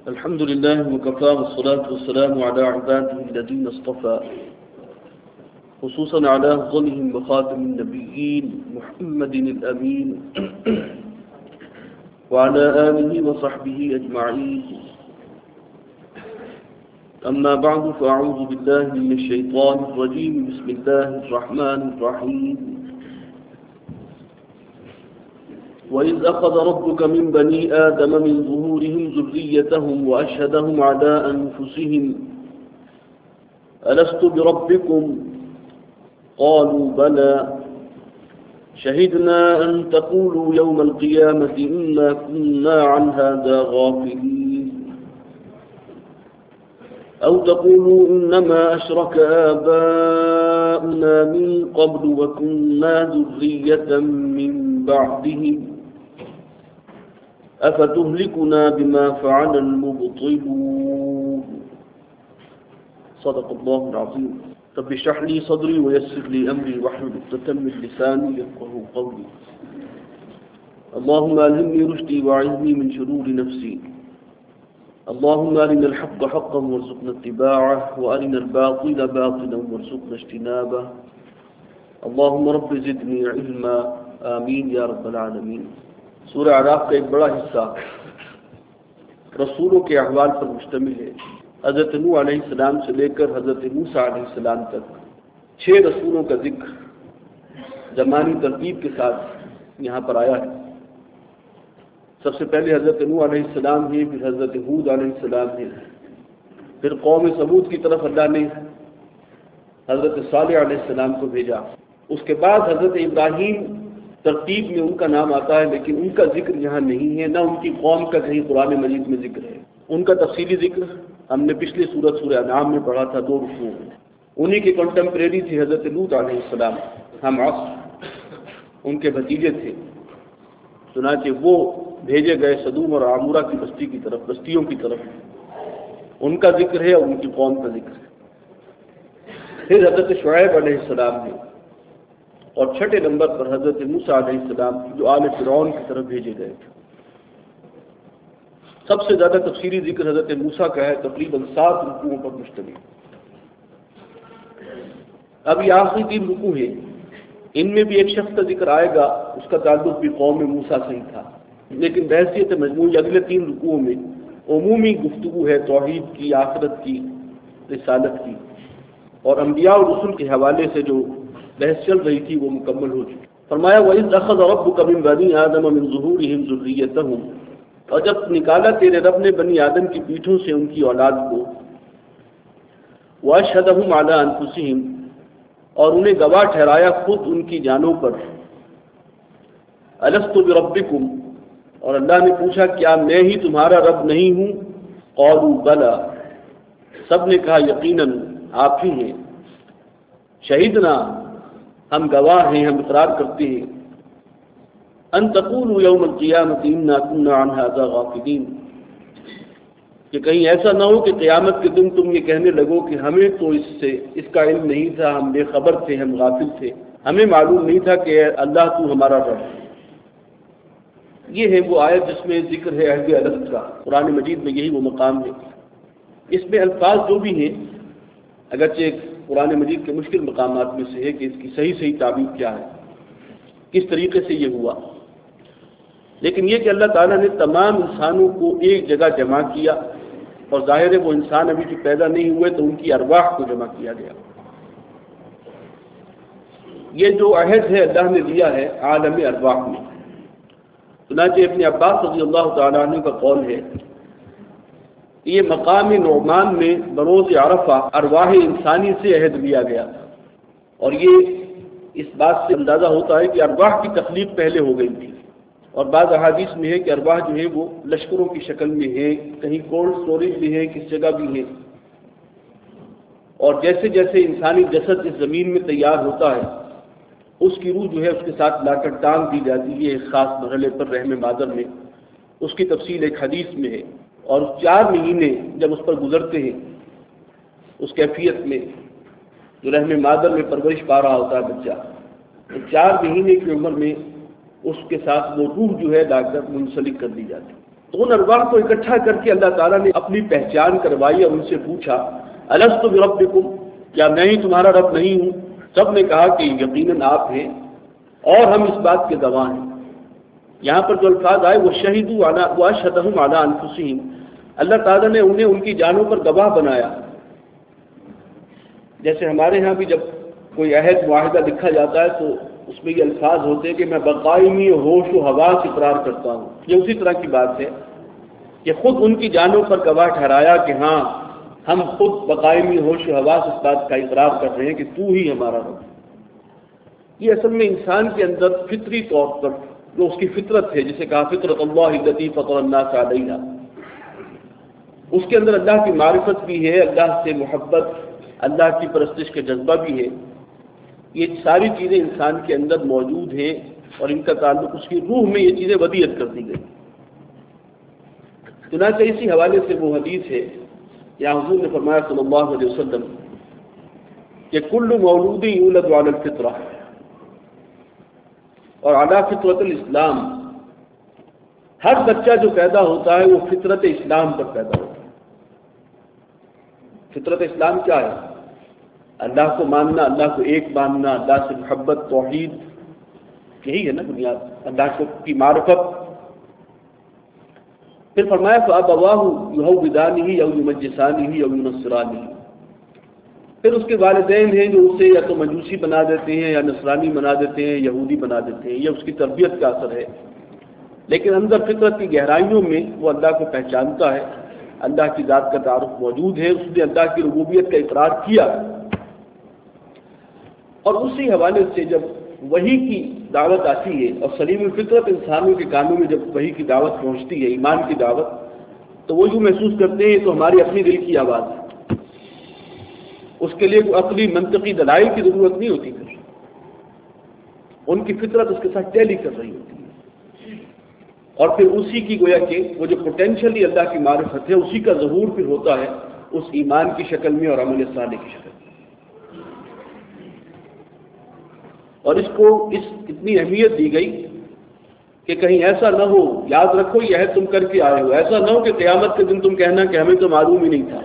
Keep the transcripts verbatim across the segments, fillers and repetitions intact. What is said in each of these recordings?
الحمد لله وكفى والصلاة والسلام على عباده الذين اصطفى خصوصا على أفضلهم وخاتم النبيين محمد الأمين وعلى آله وصحبه أجمعين. أما بعد فأعوذ بالله من الشيطان الرجيم. بسم الله الرحمن الرحيم. وإذ أخذ ربك من بني آدم من ظهورهم ذريتهم وأشهدهم على أنفسهم ألست بربكم قالوا بلى شهدنا أن تقولوا يوم القيامة إنا كنا عن هذا غافلين أو تقولوا إنما أشرك آباؤنا من قبل وكنا ذرية من بعدهم أفتهلكنا بما فعل المبطلون. صدق الله العظيم. رب اشرح لي صدري ويسر لي أمري واحلل عقدة من لساني يفقهوا قولي. اللهم ألهمني رشدي وأعذني من شرور نفسي. اللهم أرنا الحق حقا وارزقنا اتباعه وأرنا الباطل باطلا وارزقنا اجتنابه. اللهم رب زدني علما. آمین یا رب العالمین. سورہ اعراف کا ایک بڑا حصہ رسولوں کے احوال پر مشتمل ہے. حضرت نوح علیہ السلام سے لے کر حضرت موسیٰ علیہ السلام تک چھ رسولوں کا ذکر زمانی ترتیب کے ساتھ یہاں پر آیا ہے. سب سے پہلے حضرت نوح علیہ السلام ہے، پھر حضرت ہود علیہ السلام ہے، پھر قوم ثمود کی طرف اللہ نے حضرت صالح علیہ السلام کو بھیجا. اس کے بعد حضرت ابراہیم ترتیب میں ان کا نام آتا ہے، لیکن ان کا ذکر یہاں نہیں ہے، نہ ان کی قوم کا کہیں قرآن مجید میں ذکر ہے. ان کا تفصیلی ذکر ہم نے پچھلی سورت سورہ انعام میں پڑھا تھا، دو رکوع میں. انہی کے کنٹمپریری تھے حضرت لوط علیہ السلام، ہم عصر، ان کے بھتیجے تھے. چنانچہ وہ بھیجے گئے صدوم اور عمورہ کی بستی کی طرف، بستیوں کی طرف. ان کا ذکر ہے اور ان کی قوم کا ذکر ہے. پھر حضرت شعیب علیہ السلام نے، اور چھٹے نمبر پر حضرت موسیٰ علیہ السلام جو آل فرعون کی طرف بھیجے گئے تھے. سب سے زیادہ تفصیلی ذکر حضرت موسیٰ کا ہے، تقریباً سات رکوعوں پر مشتمل. اب یہ آخری تین رکوع ہیں، ان میں بھی ایک شخص کا ذکر آئے گا، اس کا تعلق بھی قوم موسیٰ سے ہی تھا، لیکن بحیثیت مجموعی اگلے تین رکوعوں میں عمومی گفتگو ہے توحید کی، آخرت کی، رسالت کی، اور انبیاء اور رسل کے حوالے سے جو بحث چل رہی تھی وہ مکمل ہو چکی. فرمایا وَإِذْ أَخَذَ رَبُّكَ مِنْ بَنِي آدَمَ مِنْ ظُهُورِهِمْ ذُرِّيَّتَهُمْ، اور جب نکالا تیرے رب نے بنی آدم کی پیٹھوں سے ان کی اولاد کو، وَأَشْهَدَهُمْ عَلَىٰ أَنفُسِهِمْ، اور انہیں گواہ ٹھہرایا خود ان کی جانوں پر. أَلَسْتُ بِرَبِّكُمْ، اور اللہ نے پوچھا کیا میں ہی تمہارا رب نہیں ہوں؟ قَالُوا بَلَىٰ، سب نے کہا یقیناً آپ ہی ہیں. شہیدنا، ہم گواہ ہیں، ہم اقرار کرتے ہیں. ان تقولوا یوم القیامۃ انا کنا عن ھذا غافلین، کہ کہیں ایسا نہ ہو کہ قیامت کے دن تم یہ کہنے لگو کہ ہمیں تو اس سے اس کا علم نہیں تھا، ہم بے خبر تھے، ہم غافل تھے، ہمیں معلوم نہیں تھا کہ اللہ تو ہمارا رب ہے. یہ ہے وہ آیت جس میں ذکر ہے عہد العہد کا. قرآن مجید میں یہی وہ مقام ہے. اس میں الفاظ جو بھی ہیں، اگرچہ قرآن مجید کے مشکل مقامات میں سے ہے کہ اس کی صحیح صحیح تعبیر کیا ہے، کس طریقے سے یہ ہوا، لیکن یہ کہ اللہ تعالیٰ نے تمام انسانوں کو ایک جگہ جمع کیا، اور ظاہر ہے وہ انسان ابھی جو پیدا نہیں ہوئے تو ان کی ارواح کو جمع کیا گیا. یہ جو عہد ہے اللہ نے لیا ہے عالم ارواح میں. چنانچہ ابن عباس رضی اللہ تعالیٰ عنہ کا قول ہے، یہ مقام نعمان میں بروز عرفہ ارواح انسانی سے عہد لیا گیا تھا، اور یہ اس بات سے اندازہ ہوتا ہے کہ ارواح کی تخلیق پہلے ہو گئی تھی. اور بعض احادیث میں ہے کہ ارواح جو ہے وہ لشکروں کی شکل میں ہے، کہیں کولڈ اسٹوریج میں ہے، کس جگہ بھی ہے. اور جیسے جیسے انسانی جسد اس زمین میں تیار ہوتا ہے، اس کی روح جو ہے اس کے ساتھ لا کر ٹانگ دی جاتی ہے ایک خاص مرحلے پر رحم مادر میں. اس کی تفصیل ایک حدیث میں ہے. اور چار مہینے جب اس پر گزرتے ہیں، اس کیفیت میں جو رحم مادر میں پرورش پا رہا ہوتا ہے بچہ، تو چار مہینے کی عمر میں اس کے ساتھ وہ روح جو ہے لا کر منسلک کر دی جاتی. تو ان ارواح کو اکٹھا کر کے اللہ تعالیٰ نے اپنی پہچان کروائی اور ان سے پوچھا الست بربکم، کیا میں ہی تمہارا رب نہیں ہوں؟ سب نے کہا کہ یقیناً آپ ہیں اور ہم اس بات کے گواہ ہیں۔ یہاں پر جو الفاظ آئے وہ شہیدوا علی واشہدہم علی انفسہم، اللہ تعالیٰ نے انہیں ان کی جانوں پر گواہ بنایا۔ جیسے ہمارے ہاں بھی جب کوئی عہد معاہدہ لکھا جاتا ہے تو اس میں یہ الفاظ ہوتے ہیں کہ میں بقائمی ہوش و حواس اقرار کرتا ہوں، یہ اسی طرح کی بات ہے کہ خود ان کی جانوں پر گواہ ٹھہرایا کہ ہاں ہم خود بقائمی ہوش و حواس اس بات کا اقرار کر رہے ہیں کہ تو ہی ہمارا رب۔ یہ اصل میں انسان کے اندر فطری طور پر جو اس کی فطرت ہے، جسے کہا فطرت اللہ التی فطر الناس علیہا، اس کے اندر اللہ کی معرفت بھی ہے، اللہ سے محبت، اللہ کی پرستش کا جذبہ بھی ہے۔ یہ ساری چیزیں انسان کے اندر موجود ہیں اور ان کا تعلق اس کی روح میں یہ چیزیں ودیعت کر دی گئی۔ چنانچہ اسی حوالے سے وہ حدیث ہے یا حضور نے فرمایا صلی اللہ علیہ وسلم کہ کل مولود یولد علی الفطرہ اور علی فطرت الاسلام، ہر بچہ جو پیدا ہوتا ہے وہ فطرت اسلام پر پیدا ہوتا ہے۔ فطرت اسلام کیا ہے؟ اللہ کو ماننا، اللہ کو ایک ماننا، اللہ سے محبت، توحید، یہی ہے نا بنیاد، اللہ کو کی معرفت۔ پھر فرمایا فَأَبَوَاهُ يُهَوِّدَانِهِ أَوْ يُمَجِّسَانِهِ أَوْ يُنَصِّرَانِهِ، پھر اس کے والدین ہیں جو اسے یا تو مجوسی بنا دیتے ہیں یا نصرانی بنا دیتے ہیں، یہودی بنا دیتے ہیں، یہ اس کی تربیت کا اثر ہے۔ لیکن اندر فطرت کی گہرائیوں میں وہ اللہ کو پہچانتا ہے، اللہ کی ذات کا تعارف موجود ہے، اس نے اللہ کی ربوبیت کا اقرار کیا۔ اور اسی حوالے سے جب وحی کی دعوت آتی ہے اور سلیم الفطرت انسانوں کے کانوں میں جب وحی کی دعوت پہنچتی ہے، ایمان کی دعوت، تو وہ یوں محسوس کرتے ہیں تو ہماری اپنی دل کی آواز ہے، اس کے لیے کوئی عقلی منطقی دلائل کی ضرورت نہیں ہوتی، پھر ان کی فطرت اس کے ساتھ ٹیلی کر رہی ہوتی ہے، اور پھر اسی کی گویا کہ وہ جو پوٹینشلی اللہ کی معرفت ہے اسی کا ظہور پھر ہوتا ہے اس ایمان کی شکل میں اور عمل صالح کی شکل میں۔ اور اس کو اس اتنی اہمیت دی گئی کہ کہیں ایسا نہ ہو، یاد رکھو یہ ہے تم کر کے آئے ہو، ایسا نہ ہو کہ قیامت کے دن تم کہنا کہ ہمیں تو معلوم ہی نہیں تھا،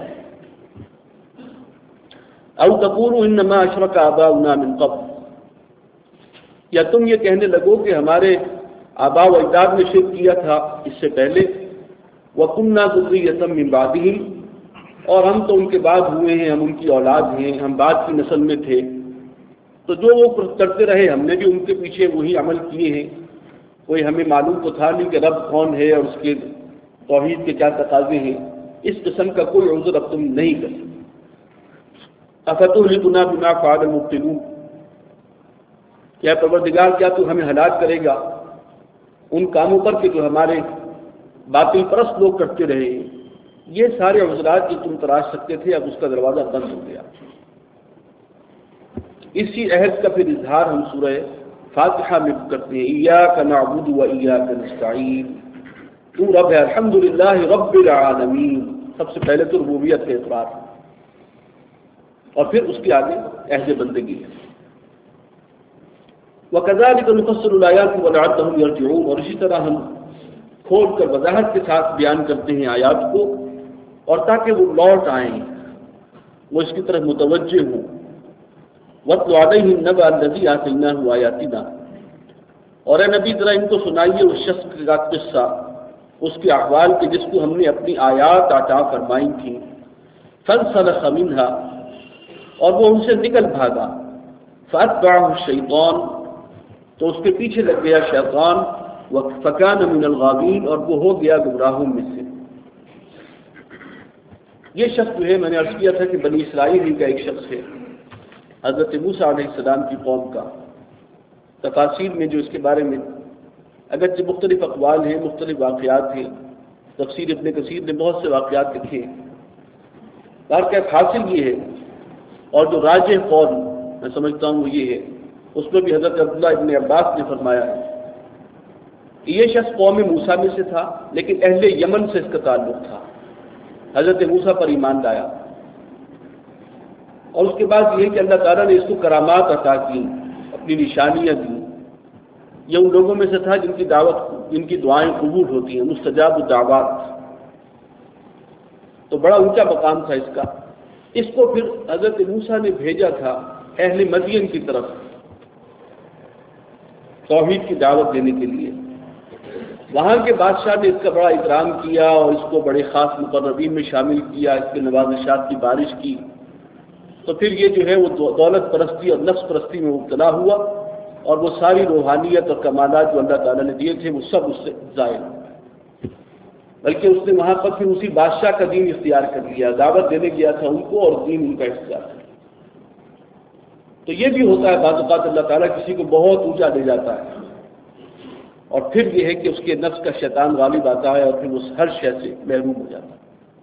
او تقولوا انما اشرک آباؤنا من قبل، یا تم یہ کہنے لگو کہ ہمارے آباء و اجداد نے شرک کیا تھا اس سے پہلے، وَكُنَّا ذُرِّيَّةً مِّن بَعْدِهِمْ، اور ہم تو ان کے بعد ہوئے ہیں، ہم ان کی اولاد ہیں، ہم بعد کی نسل میں تھے، تو جو وہ کرتے رہے ہم نے بھی ان کے پیچھے وہی عمل کیے ہیں، کوئی ہمیں معلوم تو تھا نہیں کہ رب کون ہے اور اس کے توحید کے کیا تقاضے ہیں، اس قسم کا کوئی عذر اب تم نہیں کر سکتے۔ افتهلكنا بما فعل المبطلون، کیا پروردگار کیا تو ہمیں ہلاک کرے گا ان کاموں پر کہ جو ہمارے باطل پرست لوگ کرتے رہے ہیں؟ یہ سارے عذرات جو تم تراش سکتے تھے اب اس کا دروازہ بند ہو گیا۔ اسی عہد کا پھر اظہار ہم سورہ فاتحہ میں کرتے ہیں، ایاک نعبد و ایاک نستعین، تو رب ہے الحمدللہ رب العالمین، سب سے پہلے تو ربوبیت کا اقرار اور پھر اس کے آگے عہد بندگی ہے۔ وَكَذَلِكَ نُفَصِّلُ الْآيَاتِ وَلَعَلَّهُمْ يَرْجِعُونَ، اور اسی طرح ہم کھول کر وضاحت کے ساتھ بیان کرتے ہیں آیات کو، اور تاکہ وہ لوٹ آئیں، وہ اس کی طرف متوجہ ہوں۔ وَاتْلُ عَلَيْهِمْ نَبَأَ الَّذِي آتَيْنَاهُ آيَاتِنَا، اور اے نبی ذرا ان کو سنائیے اس شخص کا قصہ، اس کے احوال کے جس کو ہم نے اپنی آیات عطا فرمائی تھیں، فَانْسَلَخَ مِنْهَا، اور وہ ان سے نکل بھاگا، فَأَتْبَعَهُ الشَّيْطَانُ، تو اس کے پیچھے لگ گیا شیطان، فَكَانَ مِنَ الْغَاوِينَ، اور وہ ہو گیا گمراہوں میں سے۔ یہ شخص جو ہے میں نے عرض کیا تھا کہ بنی اسرائیل کا ایک شخص ہے، حضرت موسیٰ علیہ السلام کی قوم کا۔ تفاسیر میں جو اس کے بارے میں اگرچہ مختلف اقوال ہیں، مختلف واقعات ہیں، تفسیر ابن کثیر نے بہت سے واقعات لکھے ہیں، واقعہ حاصل یہ ہے اور جو راجح قول میں سمجھتا ہوں وہ یہ ہے، اس میں بھی حضرت عبداللہ ابن عباس نے فرمایا ہے کہ یہ شخص قوم موسیٰ میں سے تھا لیکن اہل یمن سے اس کا تعلق تھا، حضرت موسیٰ پر ایمان لایا، اور اس کے بعد یہ کہ اللہ تعالیٰ نے اس کو کرامات عطا کی، اپنی نشانیاں دی، یہ ان لوگوں میں سے تھا جن کی دعوت جن کی دعائیں قبول ہوتی ہیں، مستجاب الدعوات، تو بڑا اونچا مقام تھا اس کا۔ اس کو پھر حضرت موسیٰ نے بھیجا تھا اہل مدین کی طرف توحید کی دعوت دینے کے لیے۔ وہاں کے بادشاہ نے اس کا بڑا اکرام کیا اور اس کو بڑے خاص مقربین میں شامل کیا، اس کے نوازشات کی بارش کی، تو پھر یہ جو ہے وہ دولت پرستی اور نفس پرستی میں مبتلا ہوا، اور وہ ساری روحانیت اور کمالات جو اللہ تعالیٰ نے دیے تھے وہ سب اس سے ضائع، بلکہ اس نے وہاں پر پھر اسی بادشاہ کا دین اختیار کر لیا، دعوت دینے گیا تھا ان کو اور دین ان کا اختیار کر لیا۔ تو یہ بھی ہوتا ہے بعض اوقات اللہ تعالیٰ کسی کو بہت اونچا لے جاتا ہے، اور پھر یہ ہے کہ اس کے نفس کا شیطان غالب آتا ہے اور پھر اس ہر شے سے محروم ہو جاتا ہے۔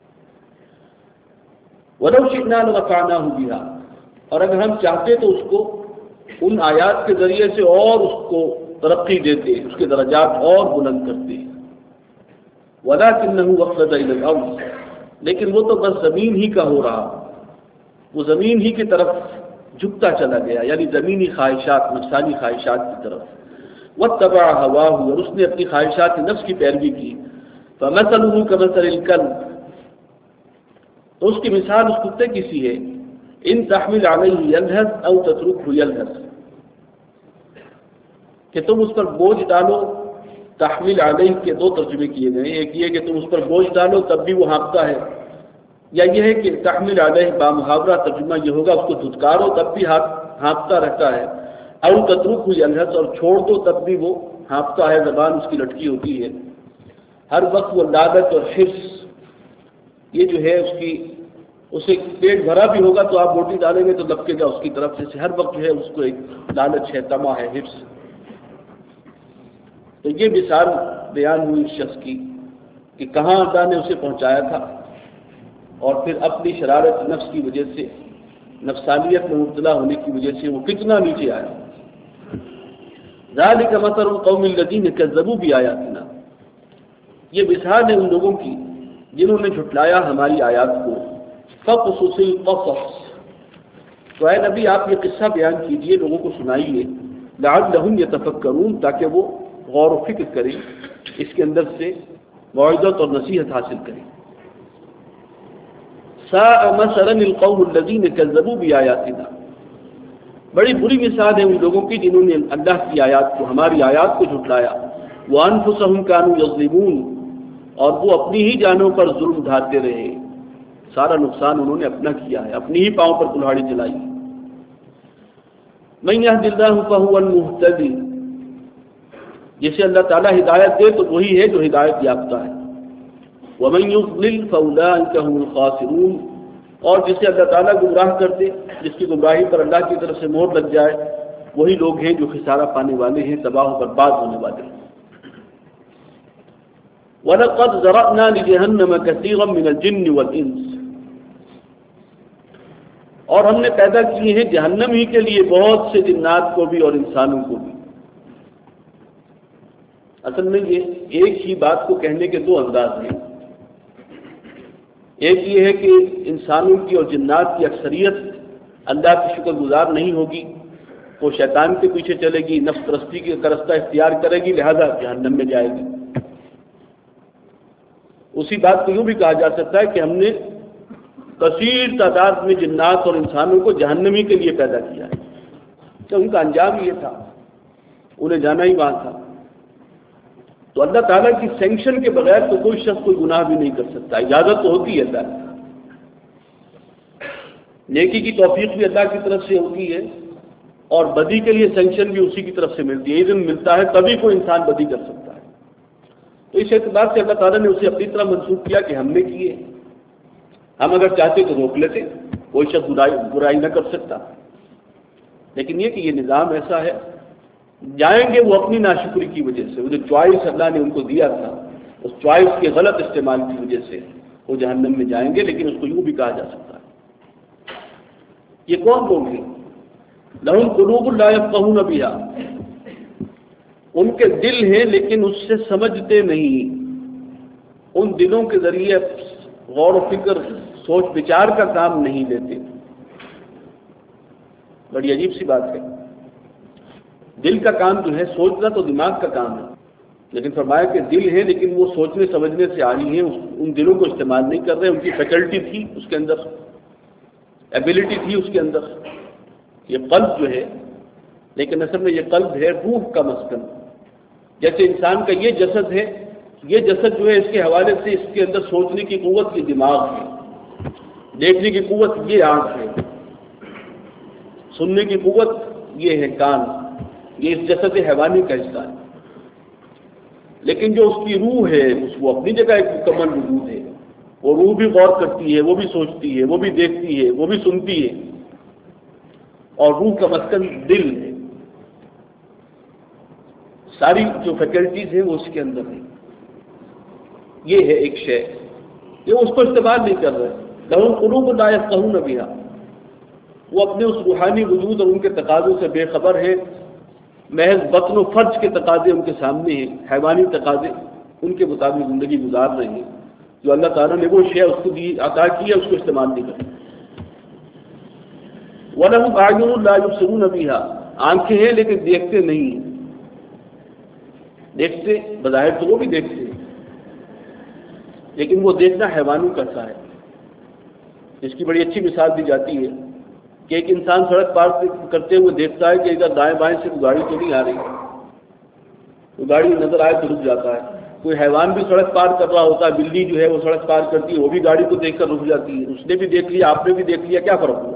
وَلَوْ شِئْنَا لَرَفَعْنَاهُ بِهَا، اور اگر ہم چاہتے تو اس کو ان آیات کے ذریعے سے اور اس کو ترقی دیتے، اس کے درجات اور بلند کرتے، وَلَكِنَّهُ أَخْلَدَ إِلَى الْأَرْضِ، لیکن وہ تو بس زمین ہی کا ہو رہا، وہ زمین ہی کی طرف جھکتا چلا گیا، یعنی زمینی خواہشات، نفسانی خواہشات کی طرف۔ وَاتَّبَعَ هَوَاهُ، اور اس نے اپنی خواہشات نفس کی پیروی کی۔ فَمَثَلُهُ كَمَثَلِ الْكَلْبِ، تو اس کی مثال اس کتے کی سی ہے، ان تحمل علیہ یلہث او تترکہ یلہث، کہ تم اس پر بوجھ ڈالو۔ تحمل علیہ کے دو ترجمے کیے گئے، ایک یہ کہ تم اس پر بوجھ ڈالو تب بھی وہ ہانپتا ہے، یا یہ ہے کہ تحمل علیہ بامحاورہ ترجمہ یہ ہوگا اس کو دھتکارو تب بھی ہانپتا رہتا ہے، او تترکہ یلہث، اور چھوڑ دو تب بھی وہ ہانپتا ہے، زبان اس کی لٹکی ہوتی ہے، ہر وقت وہ لالچ اور حرص، یہ جو ہے اس کی، اسے پیٹ بھرا بھی ہوگا تو آپ روٹی ڈالیں گے تو لپکے گا اس کی طرف سے، ہر وقت جو ہے اس کو ایک لالچ ہے، طمع ہے، حرص۔ تو یہ مثال بیان ہوئی اس شخص کی کہ کہاں اللہ نے اسے پہنچایا تھا، اور پھر اپنی شرارت نفس کی وجہ سے، نفسانیت میں مبتلا ہونے کی وجہ سے وہ کتنا نیچے آیا۔ ذالک مثل القوم الذین کذبوا بآیاتنا، یہ مثال ہے ان لوگوں کی جنہوں نے جھٹلایا ہماری آیات کو۔ فقصص القصص، تو اے نبی آپ یہ قصہ بیان کیجئے، لوگوں کو سنائیے، لعلہم یتفکرون، تاکہ وہ غور و فکر کریں، اس کے اندر سے موعظت اور نصیحت حاصل کریں۔ ساء مثلا القوم الذین کذبوا بآیاتنا، بڑی بری مثال ہے ان لوگوں کی جنہوں نے اللہ کی آیات کو، ہماری آیات کو جھٹلایا۔ وانفسہم کانوا یظلمون، اور وہ اپنی ہی جانوں پر ظلم ڈھاتے رہے، سارا نقصان انہوں نے اپنا کیا ہے، اپنی ہی پاؤں پر کلہاڑی چلائی۔ من یہد اللہ فہو المہتدی، جسے اللہ تعالیٰ ہدایت دے تو وہی ہے جو ہدایت یافتہ ہے۔ ومن یضلل فاولئک هم الخاسرون، اور جسے اللہ تعالیٰ گمراہ کر دے، جس کی گمراہی پر اللہ کی طرف سے مہر لگ جائے، وہی لوگ ہیں جو خسارہ پانے والے ہیں، تباہ و برباد ہونے والے ہیں۔ وَلَقَدْ ذَرَأْنَا لِجَهَنَّمَ كَثِيرًا مِنَ الْجِنِّ وَالْإِنسِ، اور ہم نے پیدا کیے ہیں جہنم ہی کے لیے بہت سے جنات کو بھی اور انسانوں کو بھی۔ اصل میں یہ ایک ہی بات کو کہنے کے دو انداز ہیں، ایک یہ ہے کہ انسانوں کی اور جنات کی اکثریت اللہ کی شکر گزار نہیں ہوگی، وہ شیطان کے پیچھے چلے گی، نفس پرستی کا رستہ اختیار کرے گی، لہذا جہنم میں جائے گی۔ اسی بات کو یوں بھی کہا جا سکتا ہے کہ ہم نے کثیر تعداد میں جنات اور انسانوں کو جہنمی کے لیے پیدا کیا ہے، تو ان کا انجام یہ تھا، انہیں جانا ہی وہاں تھا۔ تو اللہ تعالیٰ کی سینکشن کے بغیر تو کوئی شخص کوئی گناہ بھی نہیں کر سکتا، اجازت تو ہوتی ہے اللہ کی، نیکی کی توفیق بھی اللہ کی طرف سے ہوتی ہے، اور بدی کے لیے سینکشن بھی اسی کی طرف سے ملتی ہے، اذن ملتا ہے تبھی کوئی انسان بدی کر سکتا ہے۔ تو اس اعتبار سے اللہ تعالیٰ نے اسے اپنی طرح منسوخ کیا کہ ہم نے کیے، ہم اگر چاہتے تو روک لیتے، کوئی شخص برائی برائی نہ کر سکتا، لیکن یہ کہ یہ نظام ایسا ہے، جائیں گے وہ اپنی ناشکری کی وجہ سے، وہ جو چوائس اللہ نے ان کو دیا تھا اس چوائس کے غلط استعمال کی وجہ سے وہ جہنم میں جائیں گے، لیکن اس کو یوں بھی کہا جا سکتا ہے۔ یہ کون لوگ ہیں؟ لہم قلوب لا یفقہون بہا، ان کے دل ہیں لیکن اس سے سمجھتے نہیں، ان دلوں کے ذریعے غور و فکر، سوچ بچار کا کام نہیں لیتے۔ بڑی عجیب سی بات ہے۔ دل کا کام جو ہے سوچنا تو دماغ کا کام ہے، لیکن فرمایا کہ دل ہے لیکن وہ سوچنے سمجھنے سے آ رہی ہیں، ان دلوں کو استعمال نہیں کر رہے، ان کی فیکلٹی تھی اس کے اندر، ایبلٹی تھی اس کے اندر، یہ قلب جو ہے، لیکن اصل میں یہ قلب ہے روح کا مسکن۔ جیسے انسان کا یہ جسد ہے، یہ جسد جو ہے اس کے حوالے سے اس کے اندر سوچنے کی قوت یہ دماغ ہے، دیکھنے کی قوت یہ آنکھ ہے، سننے کی قوت یہ ہے کان، یہ اس جسد حیوانی کا حصہ ہے۔ لیکن جو اس کی روح ہے اس وہ اپنی جگہ ایک مکمل وجود ہے، وہ روح بھی غور کرتی ہے، وہ بھی سوچتی ہے، وہ بھی دیکھتی ہے، وہ بھی سنتی ہے، اور روح کا مسکن دل ہے، ساری جو فیکلٹیز ہیں وہ اس کے اندر ہیں۔ یہ ہے ایک شے، یہ اس کو استعمال نہیں کر رہے۔ لہم قلوب لا یفقہون بہا، وہ اپنے اس روحانی وجود اور ان کے تقاضوں سے بے خبر ہے، محض بطن و فرج کے تقاضے ان کے سامنے ہیں، حیوانی تقاضے، ان کے مطابق زندگی گزار رہے ہیں۔ جو اللہ تعالیٰ نے وہ شے اس کو دی عطا کی ہے اس کو استعمال نہیں کرتے۔ وَلَهُمْ أَعْيُنٌ لَا يُبْصِرُونَ بِهَا، آنکھیں ہیں لیکن دیکھتے نہیں ہیں، دیکھتے بظاہر تو وہ بھی دیکھتے ہیں لیکن وہ دیکھنا حیوانوں کا سا ہے۔ اس کی بڑی اچھی مثال دی جاتی ہے کہ ایک انسان سڑک پار کرتے ہوئے دیکھتا ہے کہ ادھر دائیں بائیں سے کوئی گاڑی تو نہیں آ رہی، کوئی گاڑی نظر آئے تو رک جاتا ہے۔ کوئی حیوان بھی سڑک پار کر رہا ہوتا ہے، بلی جو ہے وہ سڑک پار کرتی ہے، وہ بھی گاڑی کو دیکھ کر رک جاتی ہے، اس نے بھی دیکھ لیا، آپ نے بھی دیکھ لیا، کیا فرق ہوا؟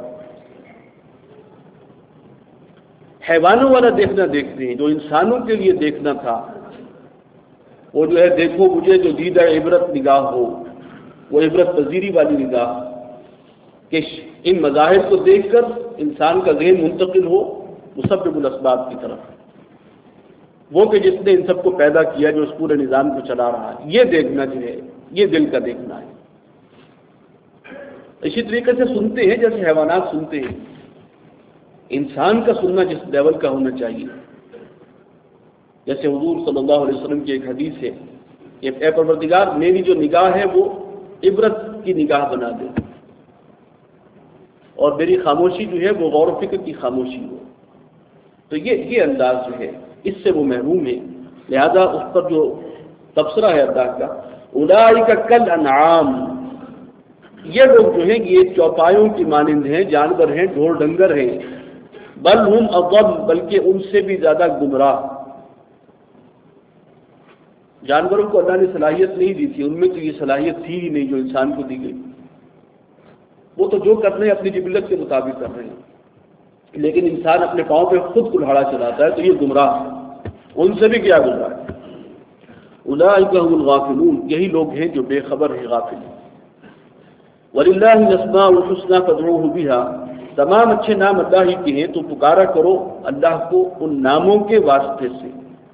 حیوانوں والا دیکھنا دیکھتے ہیں، جو انسانوں کے لیے دیکھنا تھا وہ جو ہے دیکھو مجھے جو دیدہ عبرت نگاہ ہو، وہ عبرت پذیری والی نگاہ، کہ ان مظاہر کو دیکھ کر انسان کا ذہن منتقل ہو مسبب الاسباب کی طرف، وہ کہ جس نے ان سب کو پیدا کیا، جو اس پورے نظام کو چلا رہا ہے، یہ دیکھنا جو ہے یہ دل کا دیکھنا ہے۔ اسی طریقے سے سنتے ہیں جیسے حیوانات سنتے ہیں، انسان کا سننا جس لیول کا ہونا چاہیے، جیسے حضور صلی اللہ علیہ وسلم کی ایک حدیث ہے کہ اے پروردگار میری جو نگاہ ہے وہ عبرت کی نگاہ بنا دے، اور میری خاموشی جو ہے وہ غور و فکر کی خاموشی ہو۔ تو یہ یہ انداز جو ہے اس سے وہ محروم ہے، لہذا اس پر جو تبصرہ ہے اللہ کا، اولئک کالانعام، یہ لوگ جو ہیں یہ چوپایوں کی مانند ہیں، جانور ہیں، ڈھور ڈنگر ہیں، بل ہم اضل، بلکہ ان سے بھی زیادہ گمراہ۔ جانوروں کو اللہ نے صلاحیت نہیں دی تھی، ان میں تو یہ صلاحیت تھی ہی نہیں جو انسان کو دی گئی، وہ تو جو کر رہے ہیں اپنی جبلت کے مطابق کر رہے ہیں، لیکن انسان اپنے پاؤں پہ خود کلہاڑا چلاتا ہے تو یہ گمراہ ہے، ان سے بھی کیا گمراہ ہے۔ اولئک هم الغافلون، یہی لوگ ہیں جو بے خبر ہیں، غافل ہیں۔ وَلِلَّهِ الْأَسْمَاءُ الْحُسْنَىٰ فَادْعُوهُ بِهَا، تمام اچھے نام اللہ ہی کے ہیں تو پکارا کرو اللہ کو ان ناموں کے واسطے سے،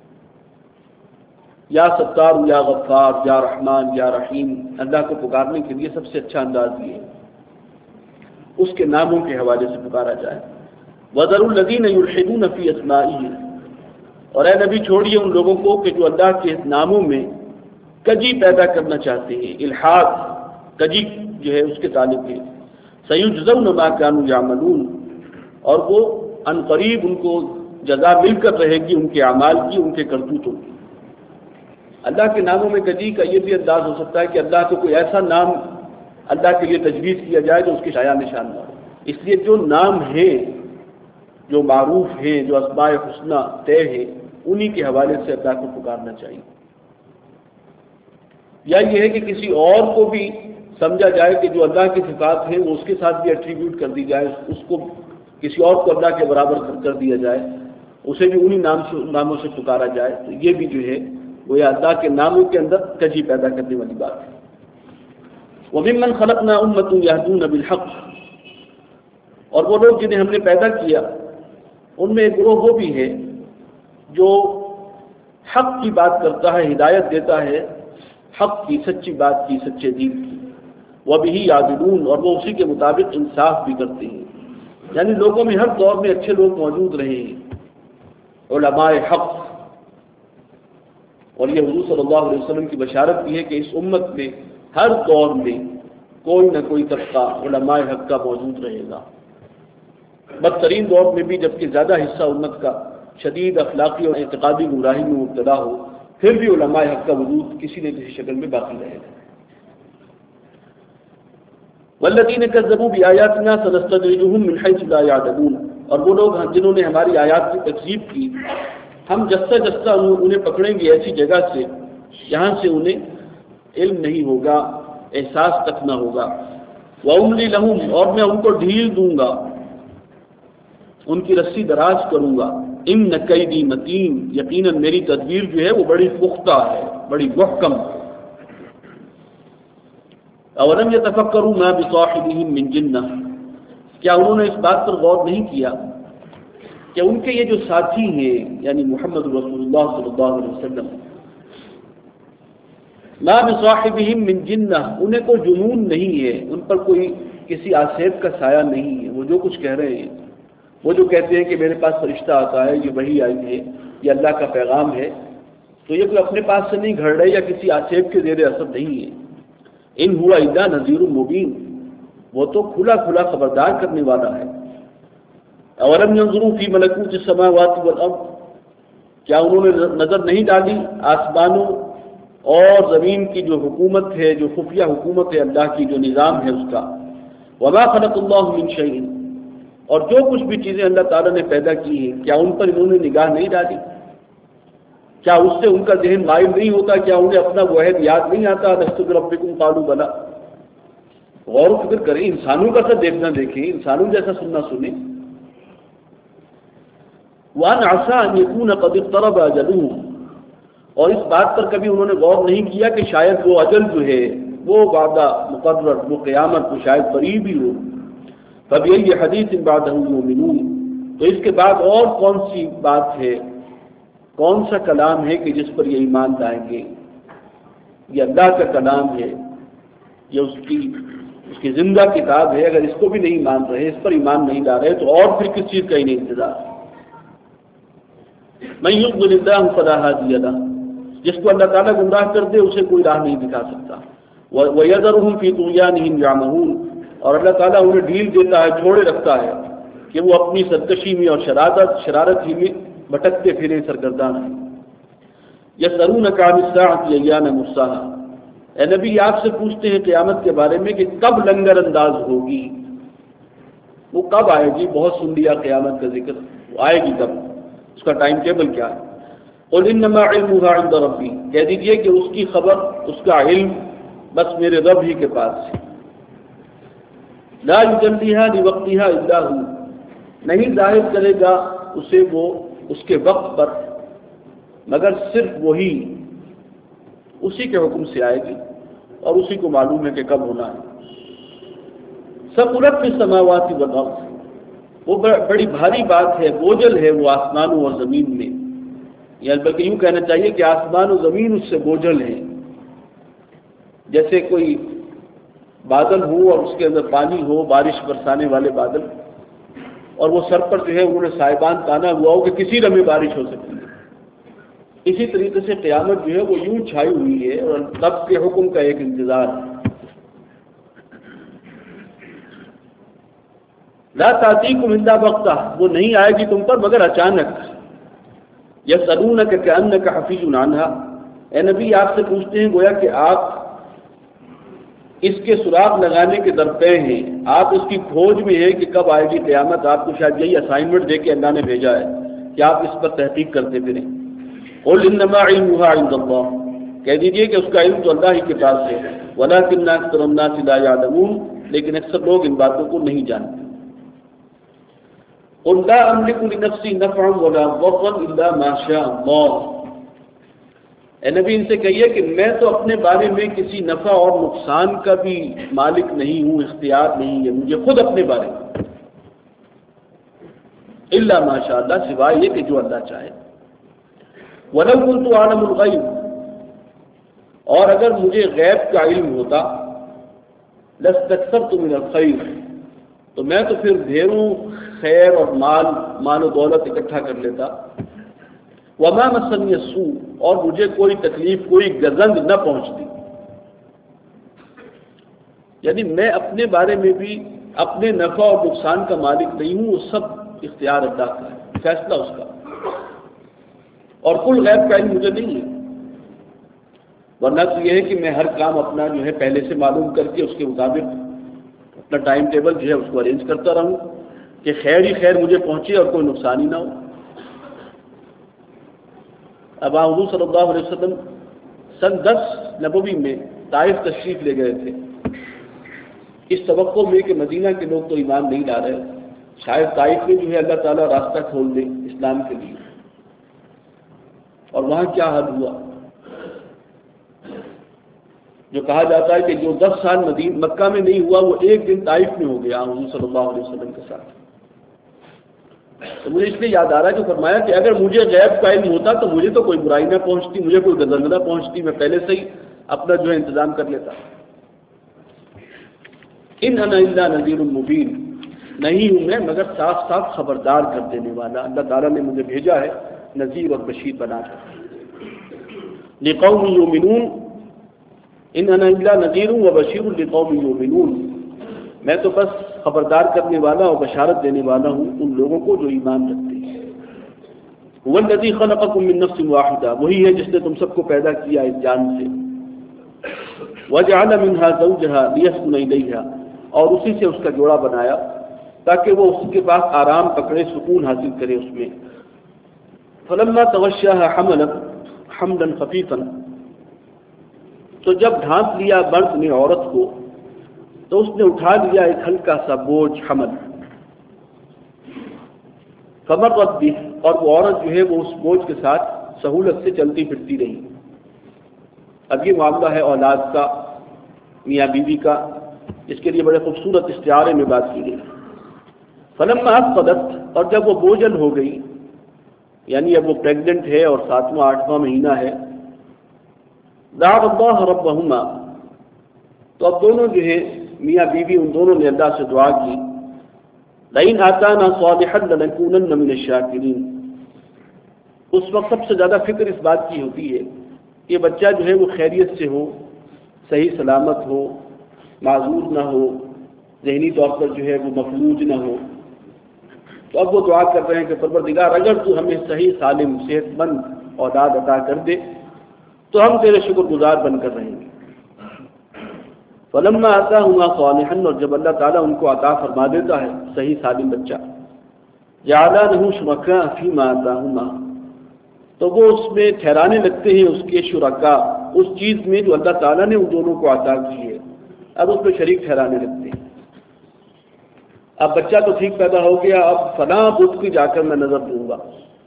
یا ستار، یا غفار، یا رحمان، یا رحیم، اللہ کو پکارنے کے لیے سب سے اچھا انداز یہ ہے اس کے ناموں کے حوالے سے پکارا جائے۔ وَذَرُوا الَّذِينَ يُلْحِدُونَ فِي أَسْمَائِهِ، اور اے نبی چھوڑیے ان لوگوں کو کہ جو اللہ کے ناموں میں کجی پیدا کرنا چاہتے ہیں، الحاد کجی جو ہے اس کے تعلق ہے۔ سَيُجْزَوْنَ مَا كَانُوا يَعْمَلُونَ، اور وہ ان قریب ان کو جزا مل کر رہے گی ان کے اعمال کی، ان کے کرتوتوں کی۔ اللہ کے ناموں میں کجی کا یہ بھی انداز ہو سکتا ہے کہ اللہ کو کوئی ایسا نام اللہ کے لیے تجویز کیا جائے جو اس کی شایع نشان نہ ہو۔ اس لیے جو نام ہیں جو معروف ہیں، جو اسماء حسنہ طے ہیں، انہی کے حوالے سے اللہ کو پکارنا چاہیے۔ یا یہ ہے کہ کسی اور کو بھی سمجھا جائے کہ جو اللہ کی صفات ہیں وہ اس کے ساتھ بھی ایٹریبیوٹ کر دی جائے، اس کو کسی اور کو اللہ کے برابر کر دیا جائے، اسے بھی انہی نام سے ناموں سے پکارا جائے، تو یہ بھی جو ہے وہ یا اللہ کے ناموں کے اندر کجی پیدا کرنے والی بات ہے۔ وَمِمَّنْ خَلَقْنَا أُمَّةٌ يَهْدُونَ بِالْحَقِّ، اور وہ لوگ جنہیں ہم نے پیدا کیا ان میں ایک گروہ وہ بھی ہے جو حق کی بات کرتا ہے، ہدایت دیتا ہے حق کی، سچی بات کی، سچے دین کی۔ وَبِهِ يَعْدِلُونَ، اور وہ اسی کے مطابق انصاف بھی کرتے ہیں، یعنی لوگوں میں ہر دور میں اچھے لوگ موجود رہے ہیں، علماء حق۔ اور یہ حضور صلی اللہ علیہ وسلم کی بشارت بھی ہے کہ اس امت میں ہر دور میں کوئی نہ کوئی طبقہ علماء حق کا موجود رہے گا، بدترین دور میں بھی، جبکہ زیادہ حصہ امت کا شدید اخلاقی اور اعتقادی گمراہی میں مبتلا ہو، پھر بھی علماء حق کا وجود کسی نہ کسی شکل میں باقی رہے گا۔ والذین کذبوا بآیاتنا سنستدرجهم من حیث لا یعلمون، اور وہ لوگ جنہوں نے ہماری آیات کی تکذیب کی، ہم جستا جستا انہیں پکڑیں گے ایسی جگہ سے جہاں سے انہیں علم نہیں ہوگا، احساس تک نہ ہوگا۔ وَأُمْلِي لَهُمْ، اور میں ان کو ڈھیل دوں گا، ان کی رسی دراز کروں گا۔ ان کیدی متین، یقیناً میری تدبیر جو ہے وہ بڑی پختہ ہے، بڑی محکم۔ اولم یتفکروا ما بصاحبہم من جنہ، کیا انہوں نے اس بات پر غور نہیں کیا کہ ان کے یہ جو ساتھی ہیں یعنی محمد رسول اللہ صلی اللہ علیہ وسلم، ما بصاحبہم من جنہ، انہیں کوئی جنون نہیں ہے، ان پر کوئی کسی آسیب کا سایہ نہیں ہے۔ وہ جو کچھ کہہ رہے ہیں، وہ جو کہتے ہیں کہ میرے پاس فرشتہ آتا ہے، یہ وحی آئی ہے، یہ اللہ کا پیغام ہے، تو یہ کوئی اپنے پاس سے نہیں گھڑ رہے یا کسی آسیب کے زیر اثر نہیں ہے۔ ان ہوا الا نذیر مبین، وہ تو کھلا کھلا خبردار کرنے والا ہے۔ اولم ينظروا فی ملکوت السماوات والارض، کیا انہوں نے نظر نہیں ڈالی آسمانوں اور زمین کی جو حکومت ہے، جو خفیہ حکومت ہے اللہ کی، جو نظام ہے اس کا۔ وما خلق اللہ من شیء، اور جو کچھ بھی چیزیں اللہ تعالیٰ نے پیدا کی ہیں، کیا ان پر انہوں نے نگاہ نہیں ڈالی؟ کیا اس سے ان کا ذہن مائل نہیں ہوتا؟ کیا انہیں اپنا وہ عہد یاد نہیں آتا؟ لست بربکم قالوا بلا۔ غور و فکر کریں، انسانوں کا سا دیکھنا دیکھیں، انسانوں جیسا سننا سنیں۔ وَأَنْ عَسَىٰ أَنْ يَكُونَ قَدِ اقْتَرَبَ أَجَلُهُمْ، اور اس بات پر کبھی انہوں نے غور نہیں کیا کہ شاید وہ اجل جو ہے، وہ وعدہ مقرر، وہ قیامت وہ شاید قریب ہی ہو۔ فَبِأَيِّ حَدِيثٍ بَعْدَهُ يُؤْمِنُونَ، تو اس کے بعد اور کون سی بات ہے، کون سا کلام ہے کہ جس پر یہ ایمان لائیں گے؟ یہ اللہ کا کلام ہے، یہ اس کی اس کی زندہ کتاب ہے، اگر اس کو بھی نہیں مان رہے، اس پر ایمان نہیں لا رہے، تو اور پھر کس چیز کا انہیں انتظار؟ من یضلل اللہ فلا ہادی لہ، جس کو اللہ تعالیٰ گمراہ کر دے اسے کوئی راہ نہیں دکھا سکتا۔ وَيَذَرُهُمْ فِي طُغْيَانِهِمْ يَعْمَهُونَ، اور اللہ تعالیٰ انہیں ڈھیل دیتا ہے، چھوڑے رکھتا ہے کہ وہ اپنی سرکشی میں اور شرارت شرارت ہی میں بھٹکتے پھرے سرگردان ہیں۔ یسألونک عن الساعة ایان مرساها، اے نبی آپ سے پوچھتے ہیں قیامت کے بارے میں کہ کب لنگر انداز ہوگی، وہ کب آئے گی؟ بہت سن لیا قیامت کا ذکر، وہ آئے گی کب، اس کا ٹائم ٹیبل کیا ہے؟ قل انما علمها عند ربی، کہہ دیجئے کہ اس کی خبر، اس کا علم بس میرے رب ہی کے پاس ہے۔ لا یجلیها لوقتها الا هو، نہیں ظاہر کرے گا اسے وہ اس کے وقت پر مگر صرف وہی، اسی کے حکم سے آئے گی اور اسی کو معلوم ہے کہ کب ہونا ہے۔ ثقلت فی السماوات والارض، وہ بڑی بھاری بات ہے، بوجھل ہے وہ آسمانوں اور زمین میں، یا بلکہ یوں کہنا چاہیے کہ آسمان و زمین اس سے بوجھل ہیں۔ جیسے کوئی بادل ہو اور اس کے اندر پانی ہو، بارش برسانے والے بادل، اور وہ سر پر جو ہے انہوں نے سائبان تانا ہوا ہو کہ کسی لمحے بارش ہو سکتی ہے، اسی طریقے سے قیامت جو ہے وہ یوں چھائی ہوئی ہے اور رب کے حکم کا ایک انتظار ہے۔ لا تأتیکم الا بغتہ، وہ نہیں آئے گی تم پر مگر اچانک۔ یسألونک کأنک حفیظ عنہا، اے نبی آپ سے پوچھتے ہیں گویا کہ آپ اس کے سراغ لگانے کے درپے ہیں، آپ اس کی کھوج میں ہیں کہ کب آئے گی قیامت، آپ کو شاید یہی اسائنمنٹ دے کے اللہ نے بھیجا ہے کہ آپ اس پر تحقیق کرتے پھریں۔ قل انما علمها عند اللہ، کہہ دیجئے کہ اس کا علم تو اللہ ہی کے پاس ہے، ولکن اکثر الناس لا يعلمون، لیکن اکثر لوگ ان باتوں کو نہیں جانتے۔ قل لا املک لنفسی نفعا ولا ضرا الا ما شاء اللہ، اے نبی ان سے کہیے کہ میں تو اپنے بارے میں کسی نفع اور نقصان کا بھی مالک نہیں ہوں، اختیار نہیں ہے مجھے خود اپنے بارے میں، الا ما شاء اللہ، سوائے یہ کہ جو اللہ چاہے۔ وَلَوْ كُنْتُ أَعْلَمُ الْغَيْبَ، اور اگر مجھے غیب کا علم ہوتا، لَاسْتَكْثَرْتُ مِنَ الْخَيْرِ، تو میں تو پھر ڈھیروں خیر اور مال مال و دولت اکٹھا کر لیتا۔ وَمَا مَسَّنِيَ السُّوءُ، اور مجھے کوئی تکلیف، کوئی گزند نہ پہنچتی۔ یعنی میں اپنے بارے میں بھی اپنے نفع اور نقصان کا مالک نہیں ہوں، وہ سب اختیار اللہ کا ہے، فیصلہ اس کا۔ اور کل غیب کا علم مجھے نہیں ہے، ورنہ تو یہ ہے کہ میں ہر کام اپنا جو ہے پہلے سے معلوم کر کے اس کے مطابق اپنا ٹائم ٹیبل جو ہے اس کو ارینج کرتا رہوں کہ خیر ہی خیر مجھے پہنچے اور کوئی نقصان ہی نہ ہو۔ اب حضور صلی اللہ علیہ وسلم سن دس نبوی میں طائف تشریف لے گئے تھے، اس توقع میں کہ مدینہ کے لوگ تو ایمان نہیں لا رہے، شاید طائف میں جو ہے اللہ تعالیٰ راستہ کھول دے اسلام کے لیے، اور وہاں کیا حال ہوا؟ جو کہا جاتا ہے کہ جو دس سال مدینہ مکہ میں نہیں ہوا وہ ایک دن طائف میں ہو گیا حضور صلی اللہ علیہ وسلم کے ساتھ۔ تو مجھے اس لیے یاد آ رہا ہے کہ فرمایا کہ اگر مجھے غیب کا علم ہوتا تو مجھے تو کوئی برائی نہ پہنچتی، مجھے کوئی غضب نہ پہنچتی، میں پہلے سے ہی اپنا جو ہے انتظام کر لیتا۔ ان انا الا نذیر مبین، نہیں ہوں میں مگر صاف صاف خبردار کر دینے والا، اللہ تعالیٰ نے مجھے بھیجا ہے نذیر اور بشیر بنا کر۔ لقوم یؤمنون، ان انا الا نذیر و بشیر لقوم یؤمنون، میں تو بس خبردار کرنے والا اور بشارت دینے والا ہوں ان لوگوں کو جو ایمان رکھتے ہیں۔ هو الذی خلقکم من نفس واحدہ، وہی ہے جس نے تم سب کو پیدا کیا ایک جان سے، وجعل منها زوجها لیسکن الیہا، اور اسی سے اس کا جوڑا بنایا تاکہ وہ اس کے پاس آرام پکڑے، سکون حاصل کرے اس میں۔ فلما تغشاها حملت حملا خفیفا، تو جب ڈھانپ لیا مرد نے عورت کو تو اس نے اٹھا لیا ایک ہلکا سا بوجھ حمل۔ فمرت به، اور وہ عورت جو ہے وہ اس بوجھ کے ساتھ سہولت سے چلتی پھرتی رہی۔ اب یہ معاملہ ہے اولاد کا، میاں بیوی کا، اس کے لیے بڑے خوبصورت استعارے میں بات کی گئی۔ فلما اثقلت، اور جب وہ بوجھل ہو گئی، یعنی اب وہ پریگننٹ ہے اور ساتواں آٹھواں مہینہ ہے، دعوا اللہ ربہما، تو اب دونوں جو ہے میاں بیوی ان دونوں نے اللہ سے دعا کی، لئن آتانا صالحا لنکونن من الشاکرین۔ اس وقت سب سے زیادہ فکر اس بات کی ہوتی ہے کہ بچہ جو ہے وہ خیریت سے ہو، صحیح سلامت ہو، معذور نہ ہو، ذہنی طور پر جو ہے وہ مفلوج نہ ہو۔ تو اب وہ دعا کر رہے ہیں کہ پروردگار اگر تو ہمیں صحیح سالم صحت مند اولاد عطا کر دے تو ہم تیرے شکر گزار بن کر رہیں گے۔ فلما آتاہما صالحا، اور جب اللہ تعالیٰ ان کو عطا فرما دیتا ہے صحیح سالم بچہ، جعلا لہ شرکاء فیما آتاہما، تو وہ اس میں ٹھہرانے لگتے ہیں اس کے شرکا، اس چیز میں جو اللہ تعالیٰ نے ان دونوں کو عطا کی ہے، اب اس میں شریک ٹھہرانے لگتے ہیں۔ اب بچہ تو ٹھیک پیدا ہو گیا، اب فلاں بت کی جا کر میں نظر دوں گا،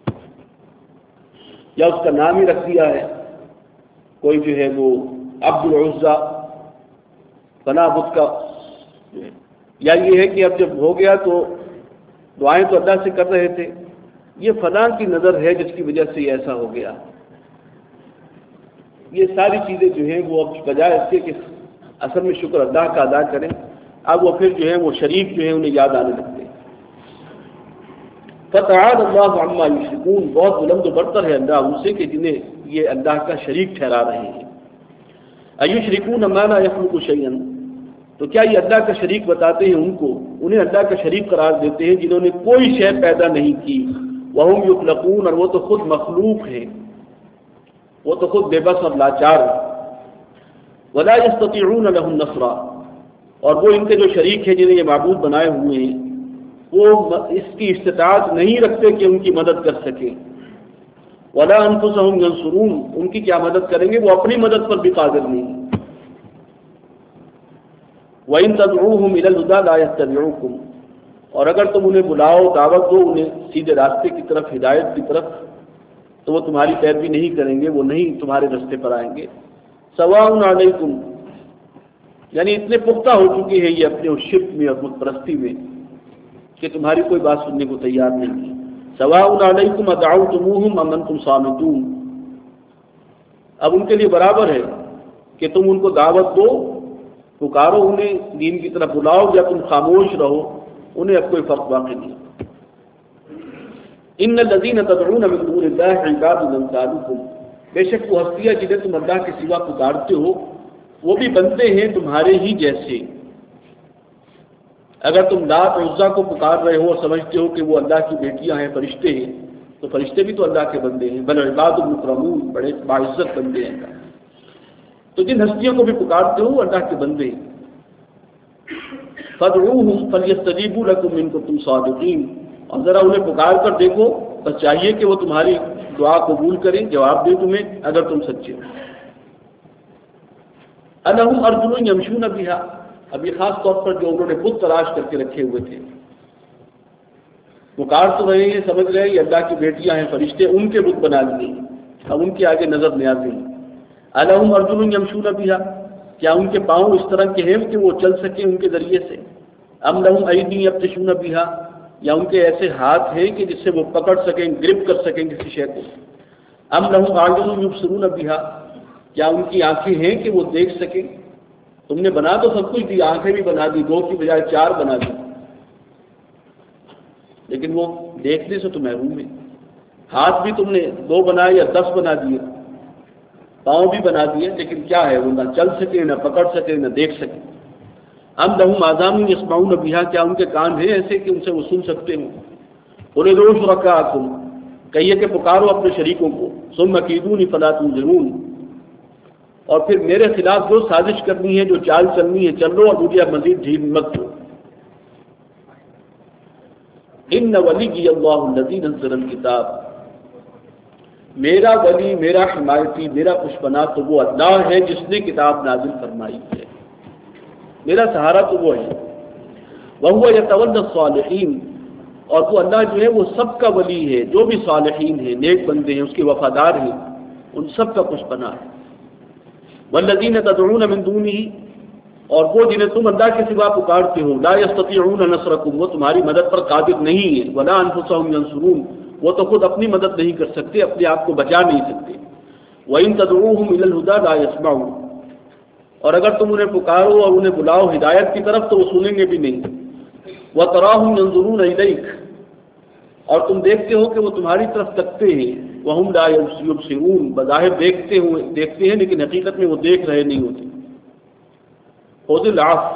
یا اس کا نام ہی رکھ دیا ہے کوئی جو ہے وہ عبد العزا فلاں بت کا، یا یہ ہے کہ اب جب ہو گیا تو دعائیں تو اللہ سے کر رہے تھے، یہ فلاں کی نظر ہے جس کی وجہ سے یہ ایسا ہو گیا۔ یہ ساری چیزیں جو ہیں وہ اب بجائے اس کے کہ اصل میں شکر اللہ کا ادا کریں، اب وہ پھر جو ہے وہ شریک جو ہے انہیں یاد آنے لگتے ہیں۔ فتعالی اللہ عما یشرکون، بہت بلند و برتر ہے اللہ ان سے کہ جنہیں یہ اللہ کا شریک ٹھہرا رہے ہیں۔ ایشرکون ما لا یخلق شیئا، تو کیا یہ اللہ کا شریک بتاتے ہیں ان کو، انہیں اللہ کا شریک قرار دیتے ہیں جنہوں نے کوئی شے پیدا نہیں کی، وہم یخلقون، اور وہ تو خود مخلوق ہیں، وہ تو خود بے بس اور لاچار ہیں۔ ولا یستطیعون لهم نصرا، اور وہ ان کے جو شریک ہیں جنہیں یہ معبود بنائے ہوئے ہیں وہ اس کی استطاعت نہیں رکھتے کہ ان کی مدد کر سکیں۔ ولا انفسهم ينصرون، ان کی کیا مدد کریں گے، وہ اپنی مدد پر بھی قادر نہیں۔ وَإِن تَدْعُوهُمْ إِلَى الْهُدَىٰ لَا يَتَّبِعُوكُمْ، اور اگر تم انہیں بلاؤ، دعوت دو انہیں سیدھے راستے کی طرف، ہدایت کی طرف، تو وہ تمہاری پیروی نہیں کریں گے، وہ نہیں تمہارے راستے پر آئیں گے۔ سواء علیکم، یعنی اتنے پختہ ہو چکی ہے یہ اپنے اس شرک میں اور بت پرستی میں کہ تمہاری کوئی بات سننے کو تیار نہیں ہے۔ سواء علیکم ادعوتموہم ام انتم صامتون، اب ان کے لیے برابر ہے کہ تم ان کو دعوت دو، پکارو انہیں دین کی طرف بلاؤ، یا تم خاموش رہو، انہیں اب کوئی فرق واقع نہیں۔ ان الذین تدعون من دون اللہ عباد امثالکم، بے شک وہ ہستیاں جنہیں تم اللہ کے سوا پکارتے ہو وہ بھی بنتے ہیں تمہارے ہی جیسے۔ اگر تم لات عزا کو پکار رہے ہو اور سمجھتے ہو کہ وہ اللہ کی بیٹیاں ہیں، فرشتے ہیں، تو فرشتے بھی تو اللہ کے بندے ہیں، بل عباد مکرمون، بڑے باعزت بندے ہیں اللہ۔ تو جن ہستیوں کو بھی پکارتے ہو اللہ کے بندے ہیں۔ فادعوہم فلیستجیبوا لکم ان کنتم صادقین، اور ذرا انہیں پکار کر دیکھو، بس چاہیے کہ وہ تمہاری دعا قبول کریں، جواب دیں تمہیں اگر تم سچے ہو۔ الہم ارجل یمشون بہا، اب یہ خاص طور پر جو انہوں نے بت تلاش کر کے رکھے ہوئے تھے، پکار تو رہے ہیں، سمجھ رہے ہیں یہ اللہ کی بیٹیاں ہیں، فرشتے ان کے بت بنا لیے، اب ان کے آگے نظر نیازی ہیں۔ الہم ارجل یمشون بہا، کیا ان کے پاؤں اس طرح کے ہیں کہ وہ چل سکیں ان کے ذریعے سے؟ ام لہم ایدی یبطشون بہا، یا ان کے ایسے ہاتھ ہیں کہ جس سے وہ پکڑ سکیں، گرپ کر سکیں کسی شے کو؟ ام لہم اعین یبصرون بہا، کیا ان کی آنکھیں ہیں کہ وہ دیکھ سکیں؟ تم نے بنا تو سب کچھ دی، آنکھیں بھی بنا دی، دو کی بجائے چار بنا دی، لیکن وہ دیکھنے سے تو محروم ہے۔ ہاتھ بھی تم نے دو بنائے یا دس بنا دیے، پاؤں بھی بنا دیے، لیکن کیا ہے، وہ نہ چل سکے، نہ پکڑ سکے، نہ دیکھ سکے۔ ام لہم آذان یسمعون بہا، کیا ان کے کان ہیں ایسے کہ ان سے وہ سن سکتے ہوں؟ قل ادعوا شرکاءکم، کہیے کہ پکارو اپنے شریکوں کو، ثم کیدونی فلا تنظرون، اور پھر میرے خلاف جو سازش کرنی ہے، جو چال چلنی ہے چل لو، اور مجھے اب مزید ڈھیل مت دو۔ ان ولی اللہ الذی نزل الکتاب، میرا ولی، میرا حمایتی، میرا پشپنا تو وہ اللہ ہے جس نے کتاب نازل فرمائی ہے، میرا سہارا تو وہ ہے۔ وَهُوَ يَتَوَلَّى الصَّالِحِينَ، اور وہ اللہ جو ہے وہ سب کا ولی ہے، جو بھی صالحین ہیں، نیک بندے ہیں، اس کے وفادار ہیں، ان سب کا پشپنا ہے۔ وَالَّذِينَ تَدْعُونَ مِن دُونِهِ، اور وہ جنہیں تم اللہ کے سوا پکارتے ہو، لَا يَسْتَطِيعُونَ نَصْرَكُمْ، وہ تمہاری مدد پر قادر نہیں ہے، وَلَا أَنفُسَهُمْ يَنصُرُونَ، وہ تو خود اپنی مدد نہیں کر سکتے، اپنے آپ کو بچا نہیں سکتے۔ وَإِن تَدْعُوهُمْ إِلَى الْهُدَى لَا يَسْمَعُونَ، اور اگر تم انہیں پکارو اور انہیں بلاؤ ہدایت کی طرف تو وہ سنیں گے بھی نہیں۔ وَتَرَاهُمْ يَنظُرُونَ إِلَيْكَ، اور تم دیکھتے ہو کہ وہ تمہاری طرف تکتے ہیں، وَهُمْ لَا يُبْصِرُونَ، بظاہر دیکھتے ہوئے دیکھتے ہیں لیکن حقیقت میں وہ دیکھ رہے نہیں ہوتے۔ خُذِ الْعَفْوَ،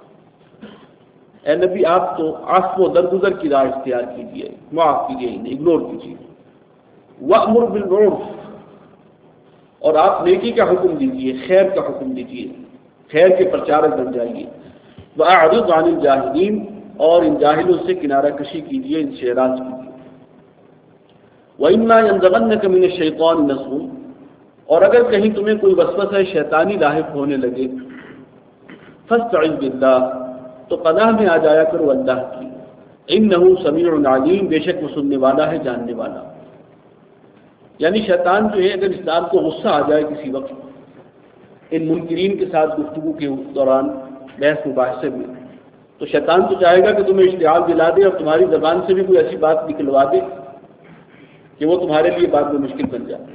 اے نبی آپ تو عفو و درگزر کی راہ اختیار کیجیے، معاف کیجیے، انہیں اگنور کیجیے۔ وَأْمُرْ بِالْعُرْفِ، اور آپ نیکی کا حکم دیجیے، خیر کا حکم دیجیے، خیر کے پرچارک بن جائیے۔ وَأَعْرِضْ عَنِ الْجَاهِلِينَ، اور ان جاہلوں سے کنارہ کشی کیجیے، ان سے اعراض کیجیے۔ وَإِمَّا يَنزَغَنَّكَ مِنَ الشَّيْطَانِ نَزْغٌ، اور اگر کہیں تمہیں کوئی وسوسہ شیطانی لاحق ہونے لگے، فَاسْتَعِذْ بِاللَّهِ، تو پناہ میں آ جایا کرو اللہ کی، اِنَّهُ سَمِيعٌ عَلِيمٌ، بے شک وہ سننے والا ہے، جاننے والا۔ یعنی شیطان جو ہے اگر انسان کو غصہ آ جائے کسی وقت ان منکرین کے ساتھ گفتگو کے دوران، بحث مباحثے میں، تو شیطان تو چاہے گا کہ تمہیں اشتعال دلا دے اور تمہاری زبان سے بھی کوئی ایسی بات نکلوا دے کہ وہ تمہارے لیے بعد میں مشکل بن جائے۔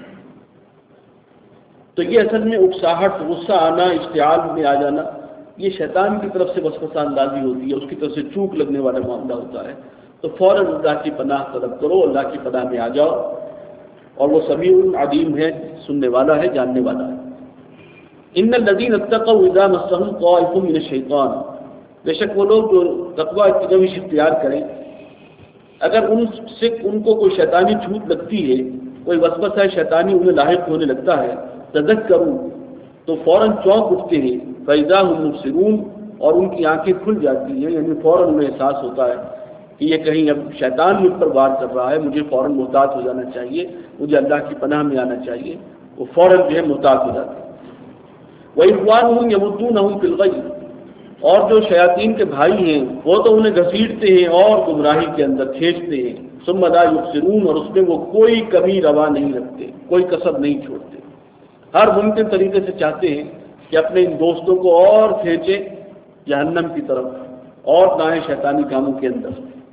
تو یہ اصل میں اکساہٹ، غصہ آنا، اشتعال میں آ جانا، یہ شیطان کی طرف سے وسوسہ اندازی ہوتی ہے، اس کی طرف سے چوک لگنے والا معاملہ ہوتا ہے۔ تو فوراً اللہ کی پناہ طلب کرو، اللہ کی پناہ میں آ جاؤ، اور وہ سمیع علیم ہے، سننے والا ہے، جاننے والا ہے۔ ان الذین اتقوا اذا مسهم طائف من الشیطان، بے شک وہ لوگ جو تقوی کی روش اختیار کریں، اگر ان سے ان کو کوئی شیطانی چھوٹ لگتی ہے، کوئی وسوسہ شیطانی انہیں لاحق ہونے لگتا ہے، تذکروا، تو فوراً چونک اٹھتے ہیں، فاذا هم مبصرون، اور ان کی آنکھیں کھل جاتی ہیں، یعنی فوراً انہیں احساس ہوتا ہے کہ یہ کہیں اب شیطان مجھ پر وار کر رہا ہے، مجھے فوراً محتاط ہو جانا چاہیے، مجھے اللہ کی پناہ میں آنا چاہیے، وہ فوراً جو ہے محتاط ہو جاتے ہیں۔ وَإِخْوَانُهُمْ يَمُدُّونَهُمْ فِي الْغَيِّ، اور جو شیاطین کے بھائی ہیں وہ تو انہیں گھسیٹتے ہیں اور گمراہی کے اندر کھینچتے ہیں، ثُمَّ لَا يُبْصِرُونَ، اور اس میں وہ کوئی کمی روا نہیں رکھتے، کوئی کسر نہیں چھوڑتے، ہر ممکن طریقے سے چاہتے ہیں کہ اپنے ان دوستوں کو اور کھینچیں جہنم کی طرف اور لائیں شیطانی کاموں کے اندر۔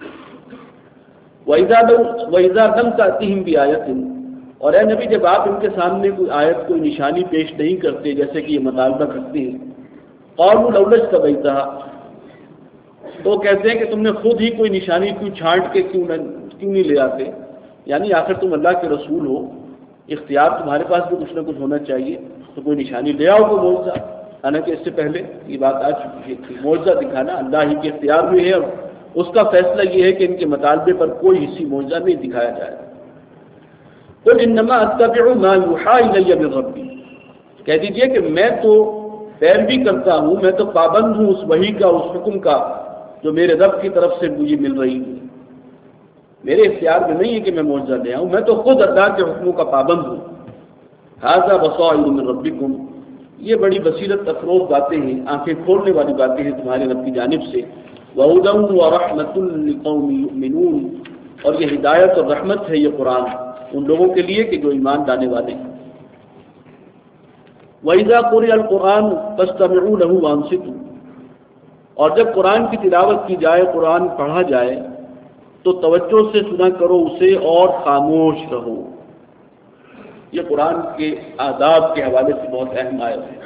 وَإِذَا لَمْ تَأْتِهِمْ بِآيَةٍ، اور اے نبی جب آپ ان کے سامنے کوئی آیت، کوئی نشانی پیش نہیں کرتے جیسے کہ یہ مطالبہ کرتے ہیں، قَالُوا لَوْ لَا اسْتَبَيْتَهَا، تو کہتے ہیں کہ تم نے خود ہی کوئی نشانی کیوں چھانٹ کے کیوں کیوں نہیں لے آتے، یعنی آخر تم اللہ کے رسول ہو، اختیار تمہارے پاس بھی کچھ نہ کچھ ہونا چاہیے، تو کوئی نشانی لے آؤ، کوئی معجزہ۔ حالانکہ اس سے پہلے یہ بات آ چکی ہے کہ معجزہ دکھانا اللہ ہی کے اختیار میں ہے، اور اس کا فیصلہ یہ ہے کہ ان کے مطالبے پر کوئی حصی معجزہ نہیں دکھایا جائے۔ قل انما اتبع ما یوحی الی من ربی، کہہ دیجئے کہ میں تو پیروی کرتا ہوں، میں تو پابند ہوں اس وحی کا، اس حکم کا جو میرے رب کی طرف سے مجھے مل رہی ہے۔ میرے اختیار میں نہیں ہے کہ میں معجزہ لے آؤں، میں تو خود اللہ کے حکموں کا پابند ہوں۔ ھذا بصائر من ربکم، یہ بڑی بصیرت افروز باتیں ہیں، آنکھیں کھولنے والی باتیں ہیں تمہارے رب کی جانب سے۔ وَھُدًى وَرَحْمَةٌ لِقَوْمٍ يُؤْمِنُونَ، اور یہ ہدایت اور رحمت ہے یہ قرآن ان لوگوں کے لیے کہ جو ایمان لانے والے ہیں۔ وَإِذَا قُرِئَ الْقُرْآنُ فَاسْتَمِعُوا لَهُ وَأَنصِتُوا، اور جب قرآن کی تلاوت کی جائے، قرآن پڑھا جائے تو توجہ سے سنا کرو اسے اور خاموش رہو۔ یہ قرآن کے آداب کے حوالے سے بہت اہم آیت ہے۔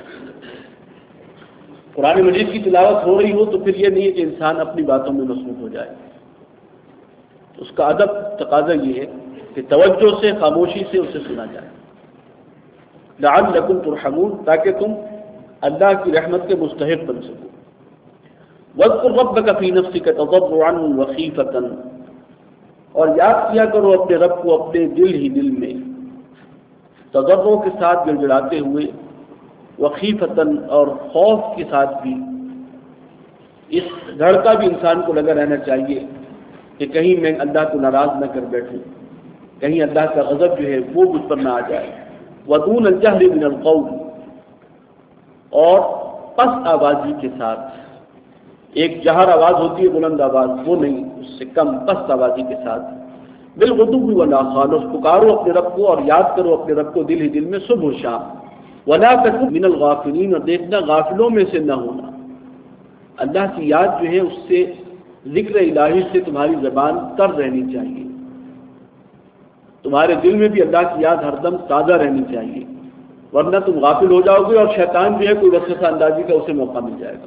قرآن مجید کی تلاوت ہو رہی ہو تو پھر یہ نہیں ہے کہ انسان اپنی باتوں میں مصروف ہو جائے، اس کا ادب تقاضا یہ ہے کہ توجہ سے، خاموشی سے اسے سنا جائے۔ لعلکم ترحمون، تاکہ تم اللہ کی رحمت کے مستحق بن سکو۔ واذکر ربک فی نفسک تضرعا وخیفۃ، اور یاد کیا کرو اپنے رب کو اپنے دل ہی دل میں، تضرع کے ساتھ گڑگڑاتے ہوئے، وخیفتاً اور خوف کے ساتھ بھی۔ اس ڈر کا بھی انسان کو لگا رہنا چاہیے کہ کہیں میں اللہ کو ناراض نہ کر بیٹھوں، کہیں اللہ کا غضب جو ہے وہ مجھ پر نہ آ جائے۔ ودون الجہر من القول، اور پست آوازی کے ساتھ، ایک جہر آواز ہوتی ہے بلند آواز، وہ نہیں، اس سے کم پست آوازی کے ساتھ۔ بالغدو والآصال، پکارو اپنے رب کو اور یاد کرو اپنے رب کو دل ہی دل میں صبح و شام۔ ولا تکن من الغافلین، اور دیکھنا غافلوں میں سے نہ ہونا۔ اللہ کی یاد جو ہے اس سے، ذکر الہی سے تمہاری زبان تر رہنی چاہیے، تمہارے دل میں بھی اللہ کی یاد ہر دم تازہ رہنی چاہیے، ورنہ تم غافل ہو جاؤ گے اور شیطان جو ہے کوئی وسوسہ اندازی کا اسے موقع مل جائے گا۔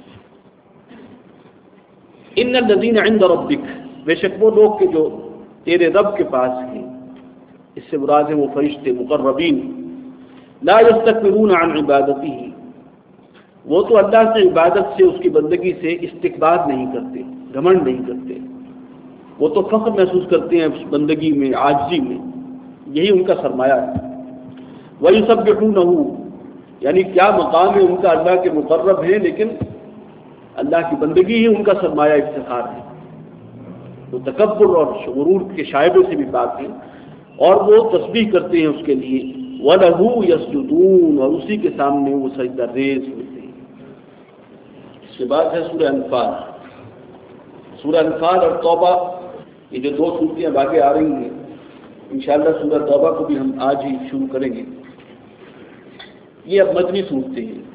ان الذین عند ربک، بے شک وہ لوگ کہ جو تیرے رب کے پاس ہیں، اس سے مراد ہے وہ فرشتے مقربین، لا یستکبرون عن عبادتہ، وہ تو اللہ سے عبادت سے، اس کی بندگی سے استکبار نہیں کرتے، گھمنڈ نہیں کرتے، وہ تو فخر محسوس کرتے ہیں اس بندگی میں، عاجزی میں، یہی ان کا سرمایہ ہے۔ وَيُسَبِّحُونَهُ، یعنی کیا مقام ہے ان کا، اللہ کے مقرب ہیں لیکن اللہ کی بندگی ہی ان کا سرمایہ افتخار ہے، وہ تکبر اور غرور کے شائبے سے بھی پاک ہیں، اور وہ تسبیح کرتے ہیں اس کے لیے۔ وَلَهُ يَسْجُدُونَ، اور اسی کے سامنے وہ سجدہ ریز ہوتے ہیں۔ اس کے بعد ہے سورہ انفال۔ سورہ انفال اور توبہ، یہ جو دو صورتیں اب آگے آ رہی ہیں، انشاءاللہ سورہ توبہ کو بھی ہم آج ہی شروع کریں گے۔ یہ اب مدنی صورتیں ہیں۔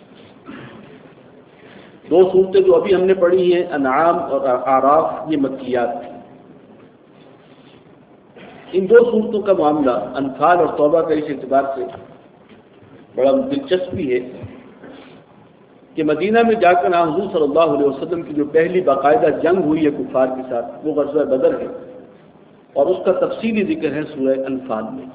دو صورتیں جو ابھی ہم نے پڑھی ہیں، انعام اور اعراف، یہ مکیات تھیں۔ ان دو صورتوں کا معاملہ انفال اور توبہ کا اس اعتبار سے بڑا دلچسپ بھی ہے کہ مدینہ میں جا کر حضور صلی اللہ علیہ وسلم کی جو پہلی باقاعدہ جنگ ہوئی ہے کفار کے ساتھ، وہ غزوہ بدر ہے، اور اس کا تفصیلی ذکر ہے سورہ انفال میں۔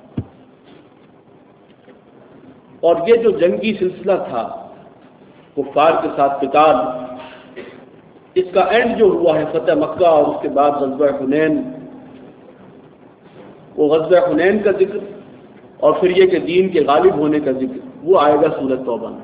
اور یہ جو جنگی سلسلہ تھا کفار کے ساتھ قتال، اس کا اینڈ جو ہوا ہے فتح مکہ اور اس کے بعد غزوہ حنین، وہ غزوہ حنین کا ذکر اور پھر یہ کہ دین کے غالب ہونے کا ذکر وہ آئے گا سورہ توبہ میں۔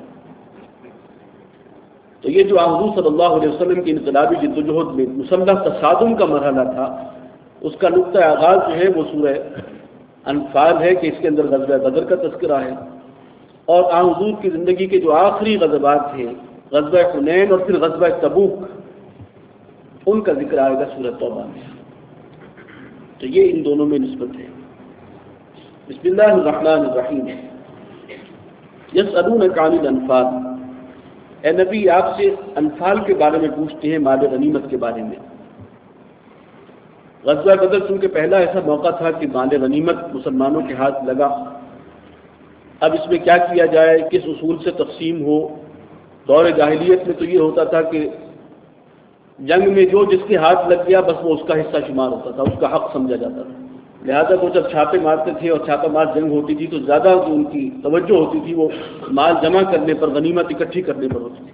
تو یہ جو حضور صلی اللہ علیہ وسلم کی انقلابی جدوجہد میں مسلح تصادم کا مرحلہ تھا، اس کا نقطہ آغاز جو ہے وہ سورہ انفال ہے کہ اس کے اندر غزوہ بدر کا تذکرہ ہے، اور حضور کی زندگی کے جو آخری غزوات ہیں، غزوہ حنین اور پھر غزوہ تبوک، ان کا ذکر آئے گا سورہ توبہ میں۔ تو یہ ان دونوں میں نسبت ہے۔ بسم اللہ الرحمن الرحیم۔ یسألونک عن الانفال، اے نبی آپ سے انفال کے بارے میں پوچھتے ہیں، مال غنیمت کے بارے میں۔ غزوہ بدر چونکہ پہلا ایسا موقع تھا کہ مال غنیمت مسلمانوں کے ہاتھ لگا، اب اس میں کیا کیا جائے، کس اصول سے تقسیم ہو۔ دور جاہلیت میں تو یہ ہوتا تھا کہ جنگ میں جو جس کے ہاتھ لگ گیا بس وہ اس کا حصہ شمار ہوتا تھا، اس کا حق سمجھا جاتا تھا، لہذا وہ جب چھاپے مارتے تھے اور چھاپہ مار جنگ ہوتی تھی تو زیادہ جو ان کی توجہ ہوتی تھی وہ مال جمع کرنے پر، غنیمت اکٹھی کرنے پر ہوتی تھی۔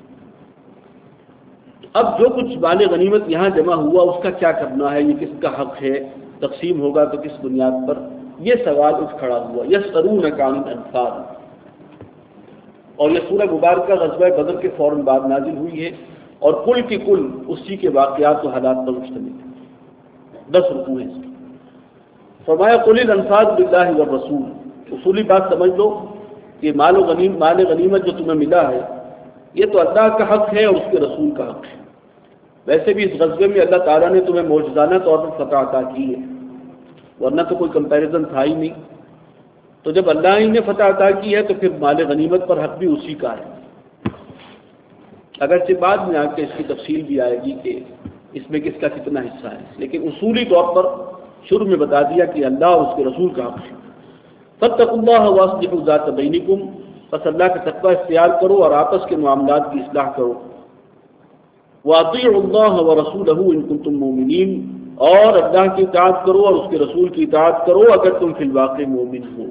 اب جو کچھ مال غنیمت یہاں جمع ہوا اس کا کیا کرنا ہے، یہ کس کا حق ہے، تقسیم ہوگا تو کس بنیاد پر، یہ سوال اٹھ کھڑا ہوا، یسألونک عن الانفال، اور یہ سورہ مبارکہ غزوہ بدر کے فوراً بعد نازل ہوئی ہے اور کل کی کل اسی کے واقعات و حالات پر مشتمل ہے، دس رکوع ہیں اس کی۔ فرمایا قل الانفال باللہ والرسول، اصولی بات سمجھ لو کہ مال و غنیم مال غنیمت جو تمہیں ملا ہے یہ تو اللہ کا حق ہے اور اس کے رسول کا حق ہے۔ ویسے بھی اس غزوے میں اللہ تعالیٰ نے تمہیں معجزانہ طور پر فتح عطا کی ہے، ورنہ تو کوئی کمپیریزن تھا ہی نہیں۔ تو جب اللہ ہی نے فتح عطا کی ہے تو پھر مال غنیمت پر حق بھی اسی کا ہے۔ اگرچہ بعد میں آ کے اس کی تفصیل بھی آئے گی کہ اس میں کس کا کتنا حصہ ہے، لیکن اصولی طور پر شروع میں بتا دیا کہ اللہ اور اس کے رسول کا حق ہے۔ فاتقوا اللہ واصلحوا ذات بینکم، بس اللہ کا تقوی اختیار کرو اور آپس کے معاملات کی اصلاح کرو۔ واطیعوا اللہ ورسولہ ان کنتم مؤمنین، اور اللہ کی اطاعت کرو اور اس کے رسول کی اطاعت کرو اگر تم فی الواقع مومن ہو۔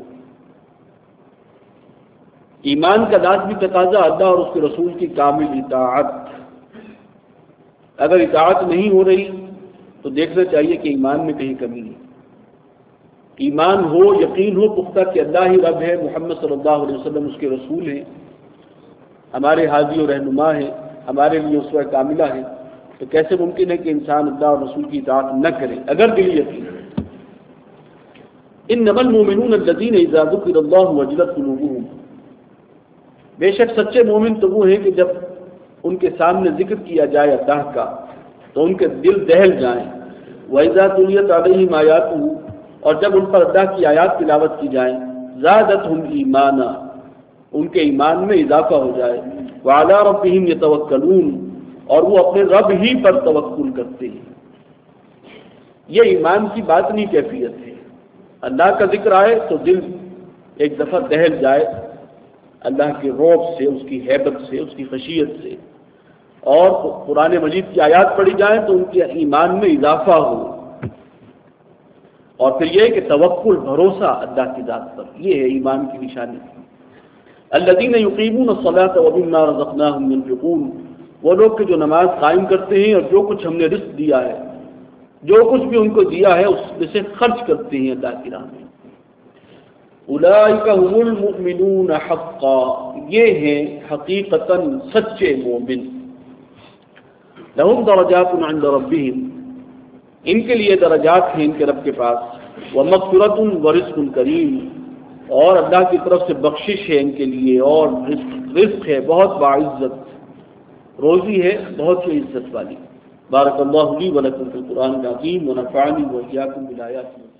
ایمان کا لازمی تقاضا اللہ اور اس کے رسول کی کامل اطاعت۔ اگر اطاعت نہیں ہو رہی تو دیکھنا چاہیے کہ ایمان میں کہیں کمی ہے۔ ایمان ہو، یقین ہو پختہ کہ اللہ ہی رب ہے، محمد صلی اللہ علیہ وسلم اس کے رسول ہیں، ہمارے ہادی و رہنما ہیں، ہمارے لیے اسوہ کاملہ ہیں، تو کیسے ممکن ہے کہ انسان اللہ اور رسول کی اطاعت نہ کرے اگر دلی یقین ہے۔ انما المؤمنون الذین اذا ذکر اللہ وجلت قلوبهم، بے شک سچے مومن تو وہ ہیں کہ جب ان کے سامنے ذکر کیا جائے اللہ کا تو ان کے دل دہل جائیں۔ وَإِذَا تُلِيَتْ عَلَيْهِمْ آيَاتُهُ، اور جب ان پر اللہ کی آیات تلاوت کی جائیں، زادتهم ایمانا، ان کے ایمان میں اضافہ ہو جائے۔ وَعَلَىٰ رَبِّهِمْ يَتَوَكَّلُونَ، اور وہ اپنے رب ہی پر توکل کرتے ہیں۔ یہ ایمان کی باطنی کیفیت ہے، اللہ کا ذکر آئے تو دل ایک دفعہ دہل جائے اللہ کے رعب سے، اس کی ہیبت سے، اس کی خشیت سے، اور قرآن مجید کی آیات پڑھی جائیں تو ان کے ایمان میں اضافہ ہو، اور پھر یہ کہ توکل، بھروسہ اللہ کی ذات پر، یہ ہے ایمان کی نشانی۔ الذین یقیمون الصلاۃ ومما رزقناہم ينفقون، وہ لوگ کہ جو نماز قائم کرتے ہیں اور جو کچھ ہم نے رزق دیا ہے، جو کچھ بھی ان کو دیا ہے اس میں سے خرچ کرتے ہیں اللہ کی راہ میں۔ اولئک هم المؤمنون حقا، یہ ہیں حقیقتاً سچے مومن۔ لہم درجات عند ربہم، ان کے لیے درجات ہیں ان کے رب کے پاس۔ ومغفرۃ ورزق کریم، اور اللہ کی طرف سے بخشش ہے ان کے لیے، اور رزق رزق ہے بہت باعزت، روزی ہے بہت ہی عزت والی۔ بارک اللہ لی ولکم فی القرآن العظیم ونفعنی وإیاکم بالآیات۔